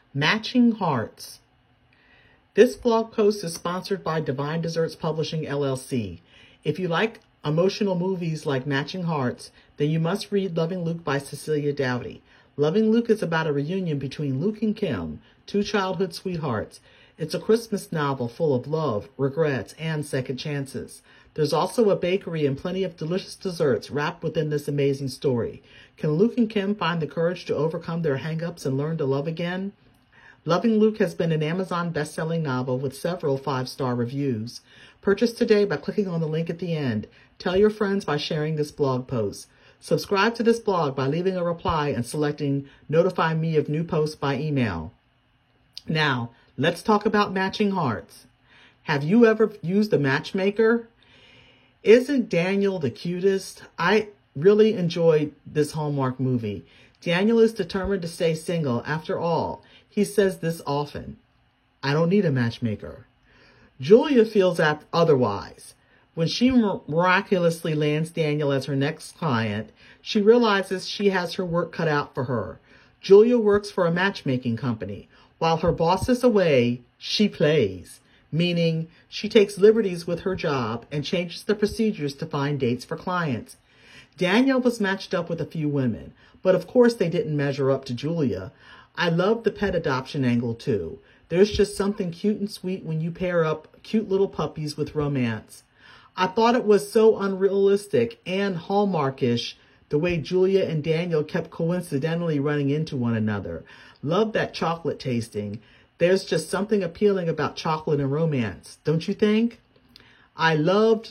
Matching Hearts. This blog post is sponsored by Divine Desserts Publishing, LLC. If you like emotional movies like Matching Hearts, then you must read Loving Luke by Cecilia Dowdy. Loving Luke is about a reunion between Luke and Kim, two childhood sweethearts. It's a Christmas novel full of love, regrets, and second chances. There's also a bakery and plenty of delicious desserts wrapped within this amazing story. Can Luke and Kim find the courage to overcome their hang-ups and learn to love again? Loving Luke has been an Amazon best-selling novel with several 5-star reviews. Purchase today by clicking on the link at the end. Tell your friends by sharing this blog post. Subscribe to this blog by leaving a reply and selecting Notify Me of new posts by email. Now, let's talk about Matching Hearts. Have you ever used a matchmaker? Isn't Daniel the cutest? I really enjoyed this Hallmark movie. Daniel is determined to stay single. After all, he says this often, I don't need a matchmaker. Julia feels otherwise. When she miraculously lands Daniel as her next client, she realizes she has her work cut out for her. Julia works for a matchmaking company. While her boss is away, she plays, meaning she takes liberties with her job and changes the procedures to find dates for clients. Daniel was matched up with a few women, but of course they didn't measure up to Julia. I love the pet adoption angle too. There's just something cute and sweet when you pair up cute little puppies with romance. I thought it was so unrealistic and Hallmarkish the way Julia and Daniel kept coincidentally running into one another. Love that chocolate tasting. There's just something appealing about chocolate and romance, don't you think? I loved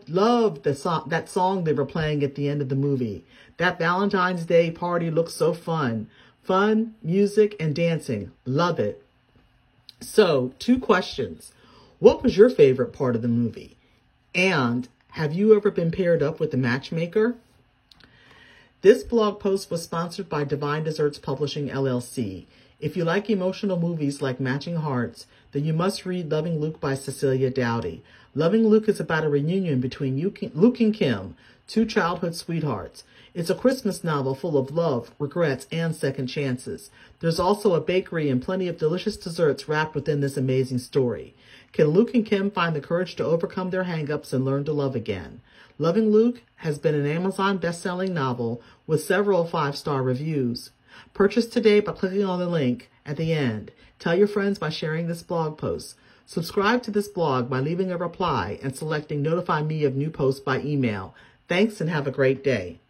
that song they were playing at the end of the movie. That Valentine's Day party looked so fun. Fun, music, and dancing. Love it. So, 2 questions. What was your favorite part of the movie? And have you ever been paired up with a matchmaker? This blog post was sponsored by Divine Desserts Publishing, LLC. If you like emotional movies like Matching Hearts, then you must read Loving Luke by Cecilia Dowdy. Loving Luke is about a reunion between Luke and Kim, two childhood sweethearts. It's a Christmas novel full of love, regrets, and second chances. There's also a bakery and plenty of delicious desserts wrapped within this amazing story. Can Luke and Kim find the courage to overcome their hang-ups and learn to love again? Loving Luke has been an Amazon best-selling novel with several 5-star reviews. Purchase today by clicking on the link at the end. Tell your friends by sharing this blog post. Subscribe to this blog by leaving a reply and selecting Notify Me of new posts by email. Thanks and have a great day.